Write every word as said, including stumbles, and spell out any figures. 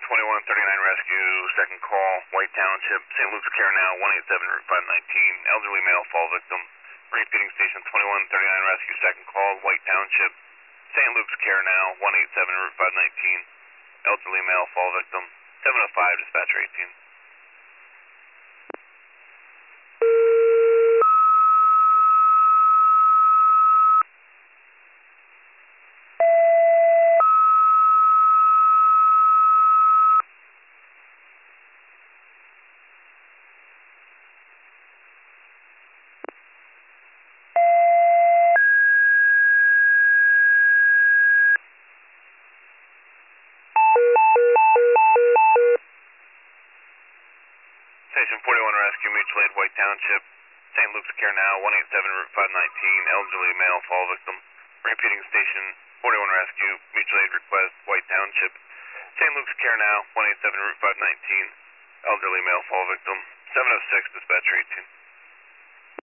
twenty-one thirty-nine Rescue, second call, White Township, Saint Luke's Care Now, one eight seven Route five nineteen, elderly male fall victim. Repeating station twenty-one thirty-nine Rescue, second call, White Township, Saint Luke's Care Now, one eight seven Route five nineteen, elderly male fall victim. seven oh five, dispatcher eighteen. Station forty-one Rescue, mutual aid, White Township, Saint Luke's Care Now, one eight seven Route five nineteen, elderly male fall victim. Repeating station forty-one Rescue, mutual aid request, White Township, Saint Luke's Care Now, one eight seven Route five nineteen, elderly male fall victim. seven oh six, dispatcher eighteen.